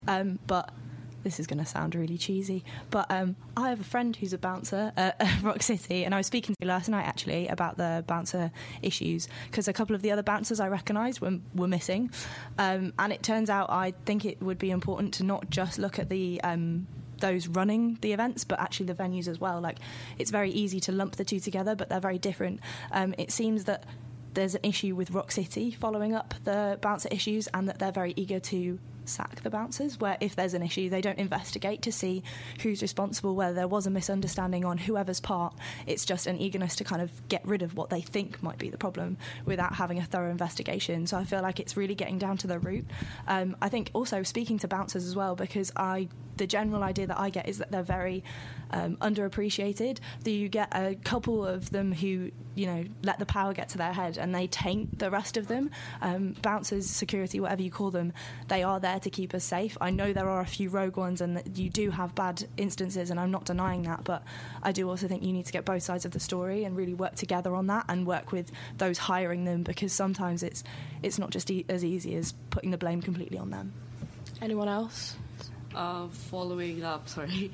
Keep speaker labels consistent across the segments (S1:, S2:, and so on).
S1: But this is going to sound really cheesy, but I have a friend who's a bouncer at Rock City, and I was speaking to her last night actually about the bouncer issues, because a couple of the other bouncers I recognised were missing, and it turns out I think it would be important to not just look at the those running the events, but actually the venues as well. Like, it's very easy to lump the two together, but they're very different. It seems that there's an issue with Rock City following up the bouncer issues, and that they're very eager to sack the bouncers, where if there's an issue they don't investigate to see who's responsible, whether there was a misunderstanding on whoever's part. It's just an eagerness to kind of get rid of what they think might be the problem without having a thorough investigation. So I feel like it's really getting down to the root. I think also speaking to bouncers as well, because the general idea that I get is that they're very underappreciated. That you get a couple of them who, you know, let the power get to their head and they taint the rest of them. Bouncers, security, whatever you call them, they are there to keep us safe. I know there are a few rogue ones and that you do have bad instances, and I'm not denying that, but I do also think you need to get both sides of the story and really work together on that and work with those hiring them, because sometimes it's not just as easy as putting the blame completely on them.
S2: Anyone else?
S3: Following up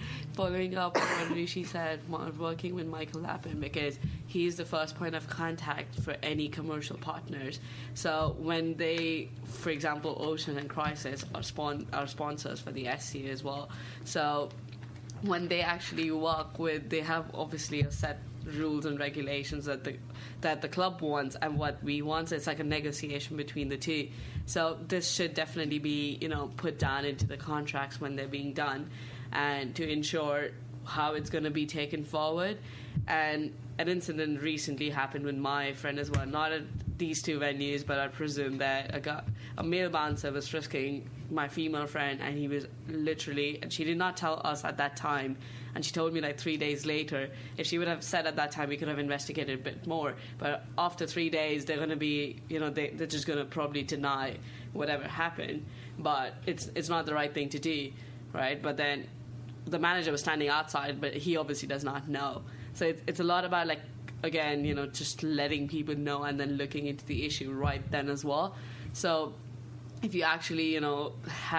S3: on what Rishi said, working with Michael Lappin, because he's the first point of contact for any commercial partners. So when they, for example, Ocean and Crisis are sponsors for the SC as well. So when they actually work with, they have obviously a set rules and regulations that the club wants and what we want. So it's like a negotiation between the two. So this should definitely be, you know, put down into the contracts when they're being done, and to ensure how it's going to be taken forward. And an incident recently happened with my friend as well, not at these two venues, but I presume that a male bouncer was frisking my female friend, and he was literally, and she did not tell us at that time, and she told me like 3 days later. If she would have said at that time, we could have investigated a bit more, but after 3 days they're going to be, you know, they're just going to probably deny whatever happened, but it's not the right thing to do, right? But then the manager was standing outside, but he obviously does not know. So it's a lot about, like, again, you know, just letting people know and then looking into the issue right then as well. So if you actually, you know,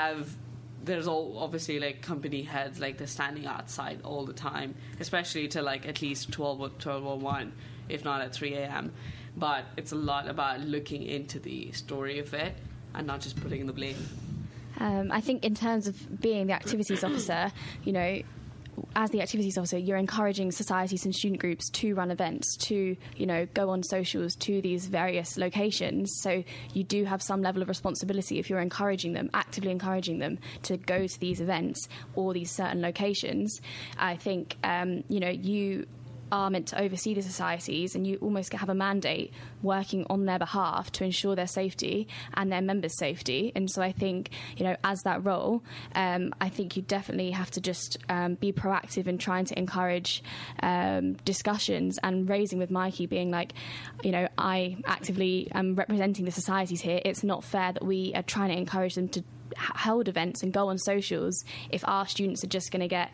S3: there's obviously like company heads, like they're standing outside all the time, especially to like at least 12 or 1, if not at 3 a.m. But it's a lot about looking into the story of it and not just putting the blame.
S4: I think in terms of being the activities officer, you know, as the activities officer, you're encouraging societies and student groups to run events, to, you know, go on socials to these various locations. So you do have some level of responsibility if you're encouraging them, actively encouraging them to go to these events or these certain locations. I think, you know, you are meant to oversee the societies, and you almost have a mandate working on their behalf to ensure their safety and their members' safety. And so I think, you know, as that role, I think you definitely have to just be proactive in trying to encourage discussions, and raising with Mikey, being like, you know, I actively am representing the societies here. It's not fair that we are trying to encourage them to hold events and go on socials if our students are just going to get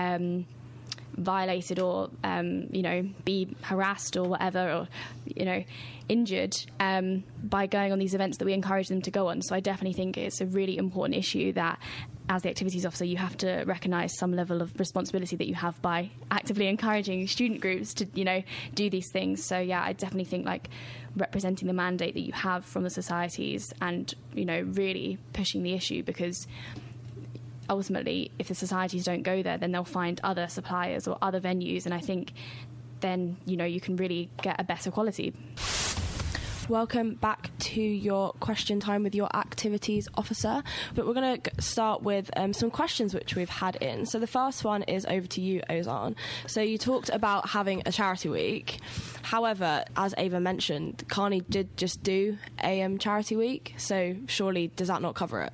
S4: violated or you know, be harassed or whatever, or, you know, injured by going on these events that we encourage them to go on. So I definitely think it's a really important issue that as the activities officer you have to recognise some level of responsibility that you have by actively encouraging student groups to, you know, do these things. So yeah, I definitely think like representing the mandate that you have from the societies and, you know, really pushing the issue, because ultimately, if the societies don't go there, then they'll find other suppliers or other venues, and I think then, you know, you can really get a better quality.
S2: Welcome back to your question time with your activities officer, but we're going to start with some questions which we've had in. So the first one is over to you, Ozan. So you talked about having a charity week. However, as Ava mentioned, Carney did just do a charity week, so surely does that not cover it?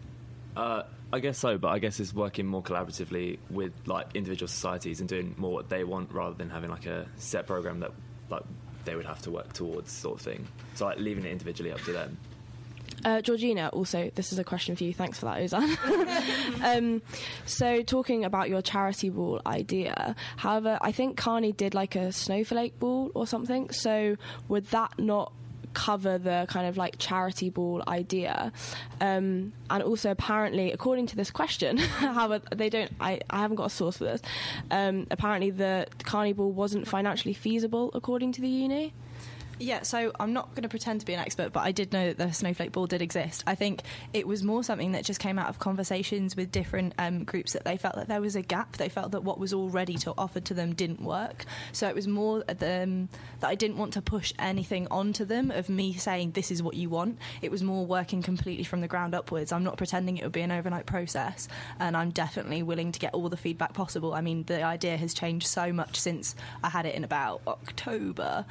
S5: I guess so, but I guess it's working more collaboratively with like individual societies and doing more what they want rather than having like a set program that like they would have to work towards, sort of thing. So like leaving it individually up to them.
S2: Georgina, also, this is a question for you. Thanks for that, Ozan. So talking about your charity ball idea, however, I think Carney did like a snowflake ball or something. So would that not cover the kind of like charity ball idea, and also apparently, according to this question, however, I haven't got a source for this. Apparently, the carny ball wasn't financially feasible according to the uni.
S1: Yeah, so I'm not going to pretend to be an expert, but I did know that the snowflake ball did exist. I think it was more something that just came out of conversations with different groups, that they felt that there was a gap. They felt that what was already offered to them didn't work. So it was more that I didn't want to push anything onto them of me saying this is what you want. It was more working completely from the ground upwards. I'm not pretending it would be an overnight process, and I'm definitely willing to get all the feedback possible. I mean, the idea has changed so much since I had it in about October.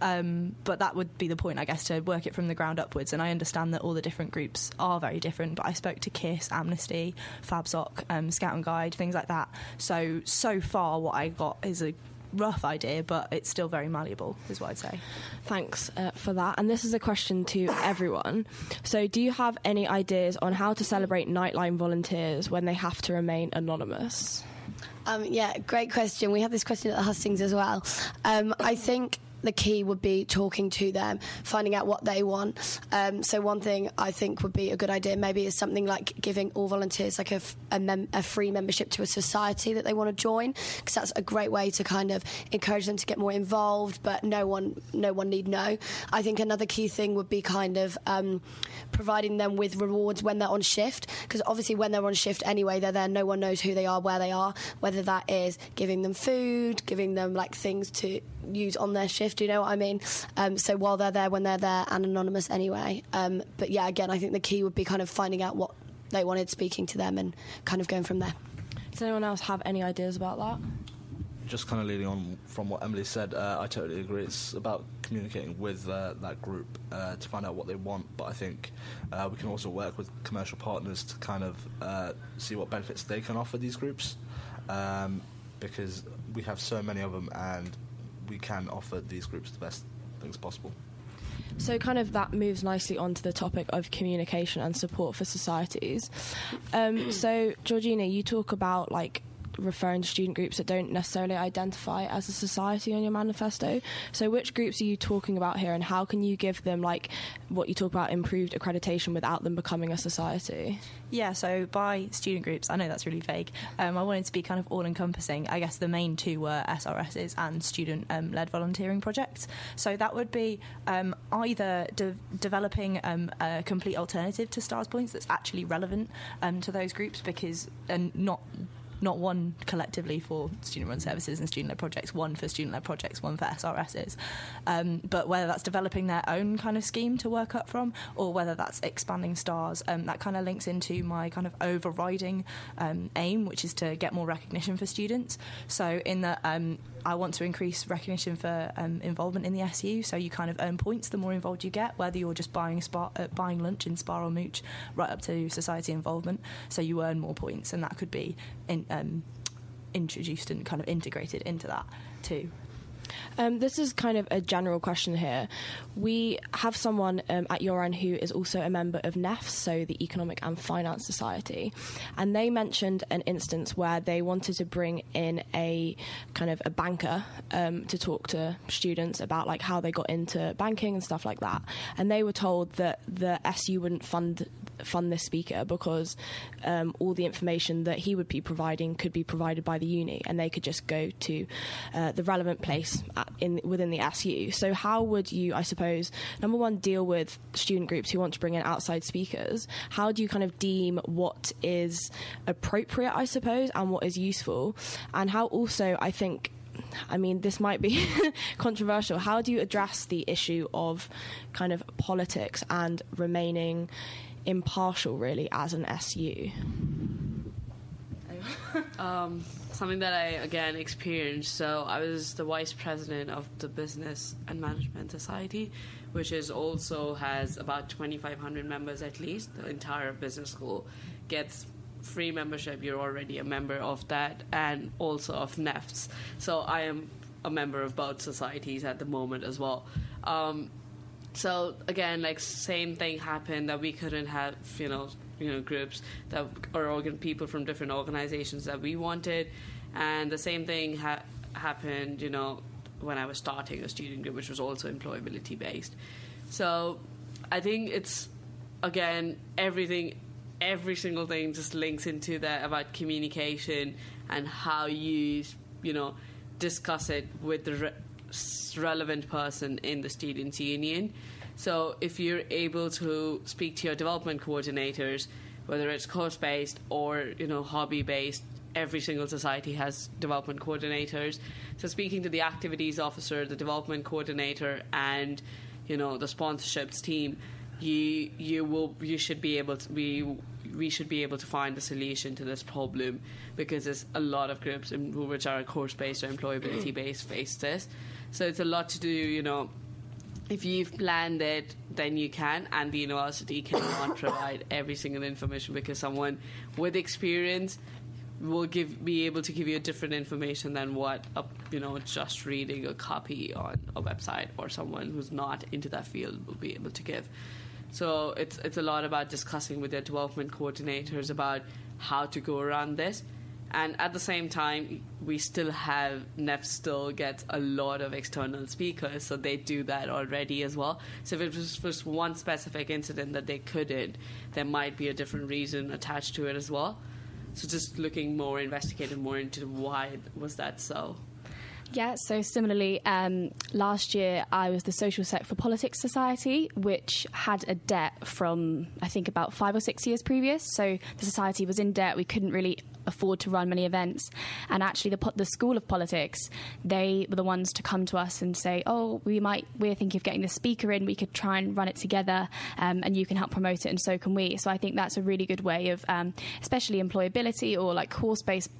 S1: But that would be the point, I guess, to work it from the ground upwards. And I understand that all the different groups are very different, but I spoke to KISS, Amnesty, FabSoc, Scout and Guide, things like that. So far what I got is a rough idea, but it's still very malleable, is what I'd say.
S2: Thanks for that. And this is a question to everyone. So do you have any ideas on how to celebrate Nightline volunteers when they have to remain anonymous?
S6: Yeah, great question. We had this question at the hustings as well. I think the key would be talking to them, finding out what they want. So one thing I think would be a good idea maybe is something like giving all volunteers like a free membership to a society that they want to join, because that's a great way to kind of encourage them to get more involved, but no one need know. I think another key thing would be kind of providing them with rewards when they're on shift, because obviously when they're on shift anyway, they're there, no one knows who they are, where they are, whether that is giving them food, giving them like things to use on their shift, do you know what I mean? So while they're there, when they're there, and anonymous anyway. But yeah, again, I think the key would be kind of finding out what they wanted, speaking to them, and kind of going from there.
S2: Does anyone else have any ideas about that?
S7: Just kind of leading on from what Emily said, I totally agree. It's about communicating with that group to find out what they want, but I think we can also work with commercial partners to kind of see what benefits they can offer these groups, because we have so many of them, and we can offer these groups the best things possible.
S2: So kind of that moves nicely onto the topic of communication and support for societies. So Georgina, you talk about like referring to student groups that don't necessarily identify as a society on your manifesto. So which groups are you talking about here, and how can you give them, like, what you talk about, improved accreditation without them becoming a society?
S1: Yeah, so by student groups, I know that's really vague. I wanted to be kind of all-encompassing. I guess the main two were SRSs and student-led volunteering projects. So that would be either developing a complete alternative to STARS points that's actually relevant to those groups, because not one collectively for student-run services and student-led projects, one for student-led projects, one for SRSs. But whether that's developing their own kind of scheme to work up from, or whether that's expanding STARS, that kind of links into my kind of overriding aim, which is to get more recognition for students. So in that, I want to increase recognition for involvement in the SU, so you kind of earn points the more involved you get, whether you're just buying lunch in Spar or Mooch, right up to society involvement, so you earn more points, and that could be introduced and kind of integrated into that too.
S2: This is kind of a general question here. We have someone at your end who is also a member of NEFS, so the Economic and Finance Society, and they mentioned an instance where they wanted to bring in a kind of a banker to talk to students about like how they got into banking and stuff like that, and they were told that the SU wouldn't fund this speaker because all the information that he would be providing could be provided by the uni, and they could just go to the relevant place within the SU. So how would you, I suppose, number one, deal with student groups who want to bring in outside speakers? How do you kind of deem what is appropriate, I suppose, and what is useful? And how also, I think, I mean, this might be controversial, how do you address the issue of kind of politics and remaining impartial, really, as an SU?
S3: Something that I, again, experienced. So I was the vice president of the Business and Management Society, which is also has about 2,500 members at least. The entire business school gets free membership. You're already a member of that, and also of NEFS. So I am a member of both societies at the moment as well. So again, like, same thing happened, that we couldn't have, groups that or people from different organizations that we wanted, and the same thing happened, when I was starting a student group, which was also employability based. So I think it's, again, every single thing just links into that about communication and how you discuss it with the relevant person in the students' union. So if you're able to speak to your development coordinators, whether it's course-based or hobby-based, every single society has development coordinators. So speaking to the activities officer, the development coordinator, and the sponsorships team, we should be able to find a solution to this problem, because there's a lot of groups which are course-based or employability-based face this. So it's a lot to do, if you've planned it, then you can, and the university cannot provide every single information, because someone with experience will be able to give you a different information than what just reading a copy on a website or someone who's not into that field will be able to give. So it's a lot about discussing with their development coordinators about how to go around this. And at the same time, we still have NEF still gets a lot of external speakers, so they do that already as well. So if it was just one specific incident that they couldn't, there might be a different reason attached to it as well. So just investigating more into why was that so.
S4: Yeah, so similarly, last year I was the Social Sec for Politics Society, which had a debt from, I think, about 5 or 6 years previous. So the society was in debt. We couldn't really afford to run many events. And actually the School of Politics, they were the ones to come to us and say, oh, we're thinking of getting the speaker in. We could try and run it together, and you can help promote it, and so can we. So I think that's a really good way of, especially employability or like course-based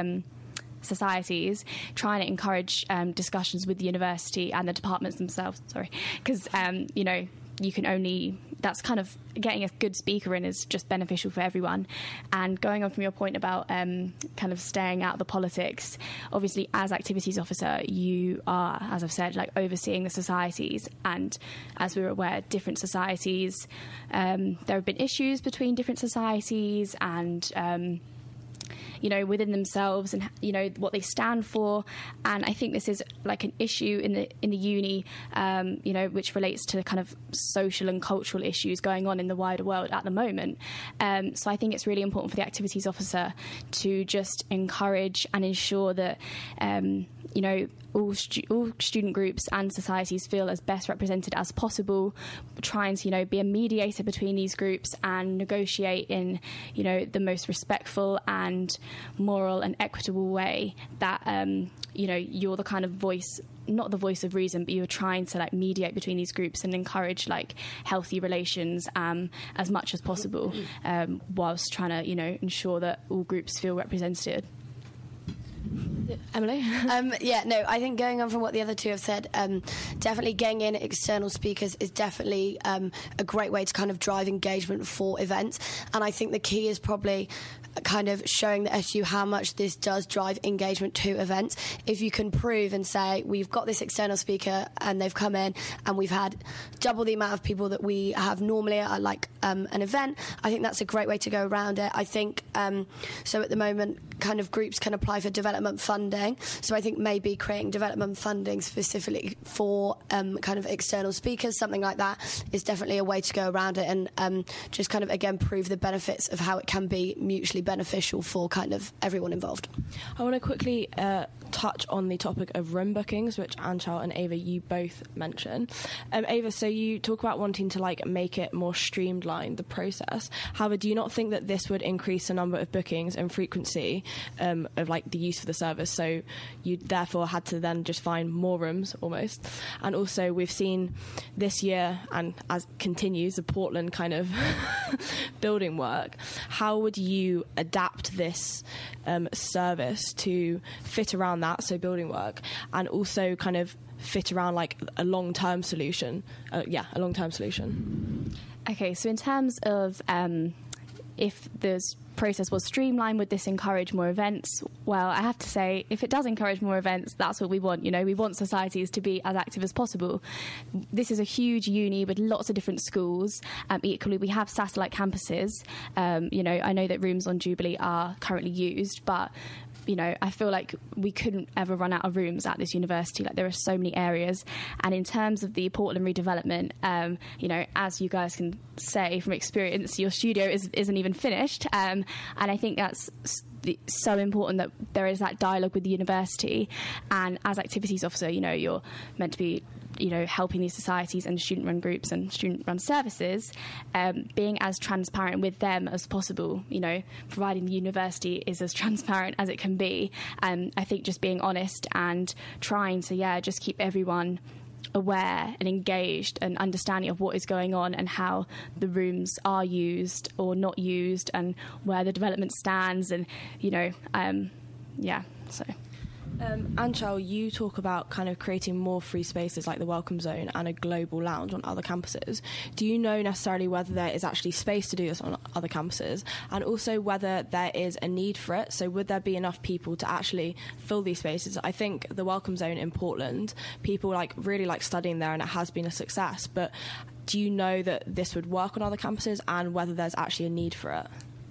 S4: societies, trying to encourage discussions with the university and the departments themselves, because you can only, that's kind of, getting a good speaker in is just beneficial for everyone. And going on from your point about kind of staying out of the politics, obviously as activities officer you are, as I've said, like overseeing the societies, and as we're aware, different societies, there have been issues between different societies and within themselves, and what they stand for. And I think this is like an issue in the uni, which relates to kind of social and cultural issues going on in the wider world at the moment. So I think it's really important for the activities officer to just encourage and ensure that all student groups and societies feel as best represented as possible, trying to be a mediator between these groups and negotiate in the most respectful and moral and equitable way that you're the kind of voice, not the voice of reason, but you're trying to like mediate between these groups and encourage like healthy relations as much as possible, whilst trying to ensure that all groups feel represented. Emily?
S6: I think going on from what the other two have said, definitely getting in external speakers is definitely a great way to kind of drive engagement for events. And I think the key is probably kind of showing the SU how much this does drive engagement to events. If you can prove and say, we've got this external speaker and they've come in and we've had double the amount of people that we have normally at like an event, I think that's a great way to go around it. I think so at the moment kind of groups can apply for development funding, so I think maybe creating development funding specifically for kind of external speakers, something like that, is definitely a way to go around it, and just kind of again prove the benefits of how it can be mutually beneficial for kind of everyone involved.
S2: I want to quickly touch on the topic of room bookings, which Anchal and Ava, you both mentioned. Ava, so you talk about wanting to like make it more streamlined, the process. However, do you not think that this would increase the number of bookings and frequency of like the use of the service? So you therefore had to then just find more rooms almost. And also we've seen this year, and as continues, the Portland kind of building work. How would you adapt this service to fit around that, so building work, and also kind of fit around like a long-term solution? A long-term solution.
S4: Okay, so in terms of if there's process was streamlined. Would this encourage more events? Well, I have to say, if it does encourage more events, that's what we want. You know, we want societies to be as active as possible. This is a huge uni with lots of different schools. Equally, we have satellite campuses. You know, I know that rooms on Jubilee are currently used, but you know, I feel like we couldn't ever run out of rooms at this university. Like, there are so many areas. And in terms of the Portland redevelopment, you know, as you guys can say from experience, your studio isn't even finished. And I think that's so important that there is that dialogue with the university. And as activities officer, you know, you're meant to be, you know, helping these societies and student-run groups and student-run services, being as transparent with them as possible, you know, providing the university is as transparent as it can be. I think just being honest and trying to, just keep everyone aware and engaged and understanding of what is going on and how the rooms are used or not used and where the development stands and, you know, so...
S2: Anshel, you talk about kind of creating more free spaces like the Welcome Zone and a global lounge on other campuses. Do you know necessarily whether there is actually space to do this on other campuses, and also whether there is a need for it? So would there be enough people to actually fill these spaces? I think the Welcome Zone in Portland, people really like studying there and it has been a success, but do you know that this would work on other campuses and whether there's actually a need for it?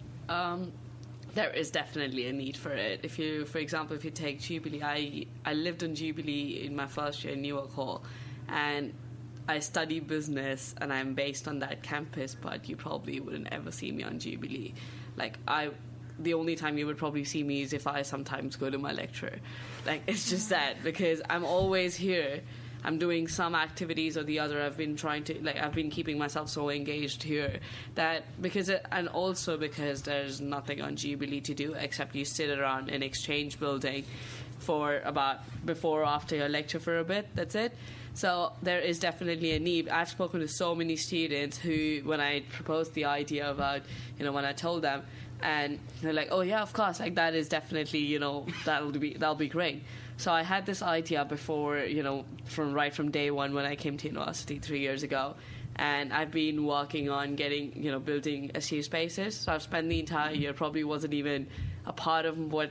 S3: There is definitely a need for it. For example, if you take Jubilee, I lived in Jubilee in my first year in Newark Hall, and I study business, and I'm based on that campus, but you probably wouldn't ever see me on Jubilee. The only time you would probably see me is if I sometimes go to my lecture. It's just that, because I'm always here. I'm doing some activities or the other. I've been keeping myself so engaged here and also because there's nothing on Jubilee to do except you sit around an exchange building for about before or after your lecture for a bit. That's it. So there is definitely a need. I've spoken to so many students who, when I proposed the idea about, you know, when I told them, and they're like, oh yeah, of course, that is definitely, you know, that'll be great. So I had this idea before, you know, from day one when I came to university 3 years ago, and I've been working on building SU spaces. So I've spent the entire year, probably wasn't even a part of what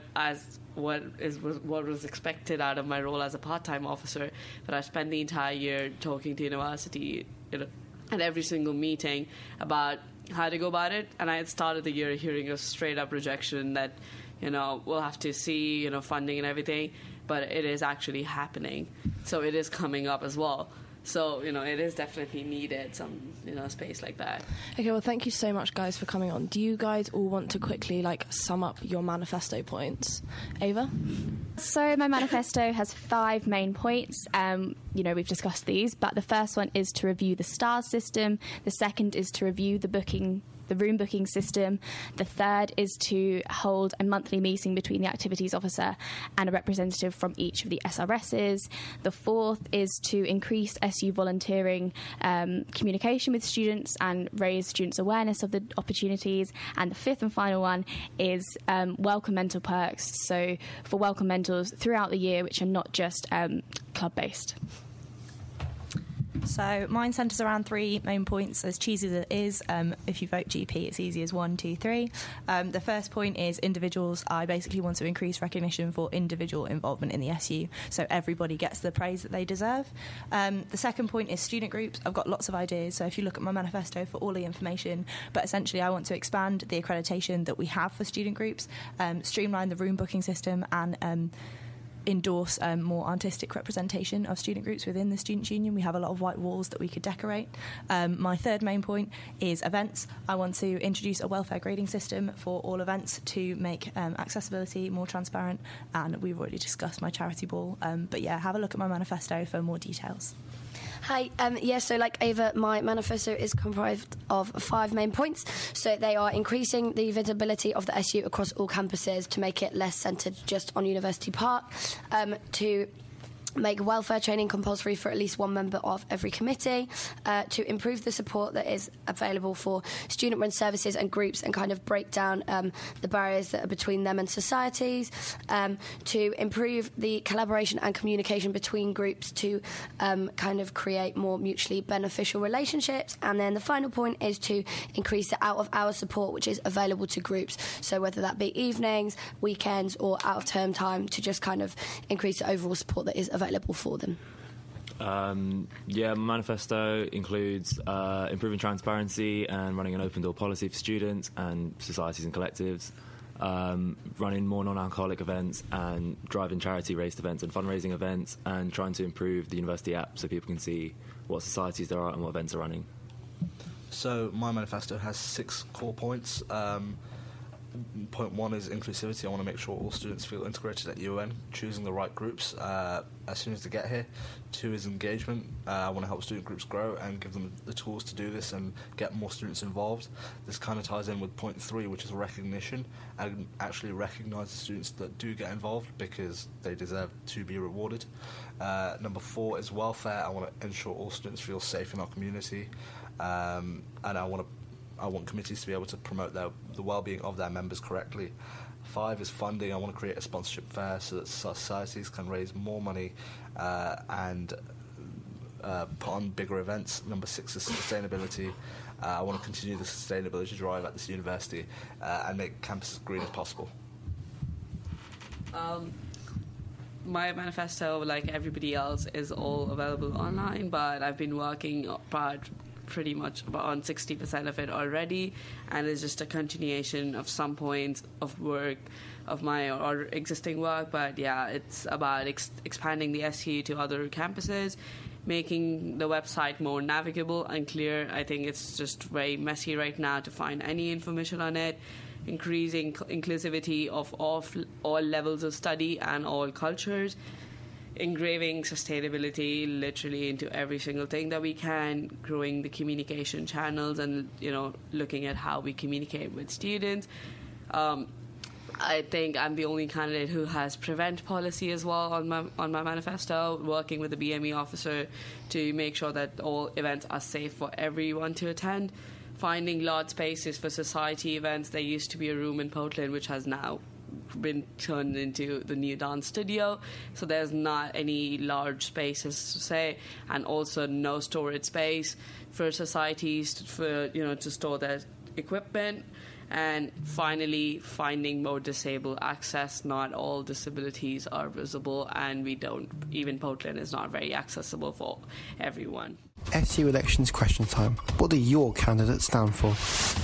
S3: was expected out of my role as a part-time officer, but I spent the entire year talking to university, you know, at every single meeting about how to go about it. And I had started the year hearing a straight-up rejection that, you know, we'll have to see, you know, funding and everything. But it is actually happening. So it is coming up as well. So, you know, it is definitely needed, some, you know, space like that.
S2: Okay, well, thank you so much, guys, for coming on. Do you guys all want to quickly, sum up your manifesto points? Ava?
S4: So my manifesto has 5 main points. You know, we've discussed these, but the first one is to review the STARS system. The second is to review the room booking system. The third is to hold a monthly meeting between the activities officer and a representative from each of the SRSs. The fourth is to increase SU volunteering communication with students and raise students' awareness of the opportunities. And the fifth and final one is welcome mentor perks. So for welcome mentors throughout the year, which are not just club-based.
S1: So mine centres around 3 main points, as cheesy as it is. If you vote GP, it's easy as 1, 2, 3. The first point is individuals. I basically want to increase recognition for individual involvement in the SU, so everybody gets the praise that they deserve. The second point is student groups. I've got lots of ideas, so if you look at my manifesto for all the information, but essentially I want to expand the accreditation that we have for student groups, streamline the room booking system, and endorse more artistic representation of student groups within the Students' Union. We have a lot of white walls that we could decorate. My third main point is events. I want to introduce a welfare grading system for all events to make accessibility more transparent, and we've already discussed my charity ball. But yeah, have a look at my manifesto for more details.
S6: Hi, so like Ava, my manifesto is comprised of 5 main points. So they are increasing the visibility of the SU across all campuses to make it less centred just on University Park, to make welfare training compulsory for at least one member of every committee, to improve the support that is available for student-run services and groups and kind of break down the barriers that are between them and societies, to improve the collaboration and communication between groups to kind of create more mutually beneficial relationships, and then the final point is to increase the out-of-hours support which is available to groups, so whether that be evenings, weekends or out-of-term time, to just kind of increase the overall support that is available for them.
S5: My manifesto includes improving transparency and running an open door policy for students and societies and collectives, running more non-alcoholic events and driving charity-raised events and fundraising events, and trying to improve the university app so people can see what societies there are and what events are running.
S7: So my manifesto has 6 core points. Point 1 is inclusivity. I want to make sure all students feel integrated at UON, choosing the right groups as soon as they get here. 2 is engagement. I want to help student groups grow and give them the tools to do this and get more students involved. This kind of ties in with point 3, which is recognition, and actually recognise the students that do get involved because they deserve to be rewarded. Number 4 is welfare. I want to ensure all students feel safe in our community, and I want committees to be able to promote the well-being of their members correctly. 5 is funding. I want to create a sponsorship fair so that societies can raise more money and put on bigger events. Number 6 is sustainability. I want to continue the sustainability drive at this university and make campuses green as possible.
S3: My manifesto, like everybody else, is all available online, but I've been working pretty much on 60% of it already, and it's just a continuation of some points of work of my or existing work. But yeah, it's about expanding the SU to other campuses, making the website more navigable and clear. I think it's just very messy right now to find any information on it. Increasing inclusivity of all levels of study and all cultures. Engraving sustainability literally into every single thing that we can, growing the communication channels and, looking at how we communicate with students. I think I'm the only candidate who has prevent policy as well on my manifesto, working with the BME officer to make sure that all events are safe for everyone to attend. Finding large spaces for society events. There used to be a room in Portland which has now been turned into the new dance studio, so there's not any large spaces to say, and also no storage space for societies to store their equipment. And finally, finding more disabled access. Not all disabilities are visible, and even Portland is not very accessible for everyone.
S8: SU Elections Question Time. What do your candidates stand for?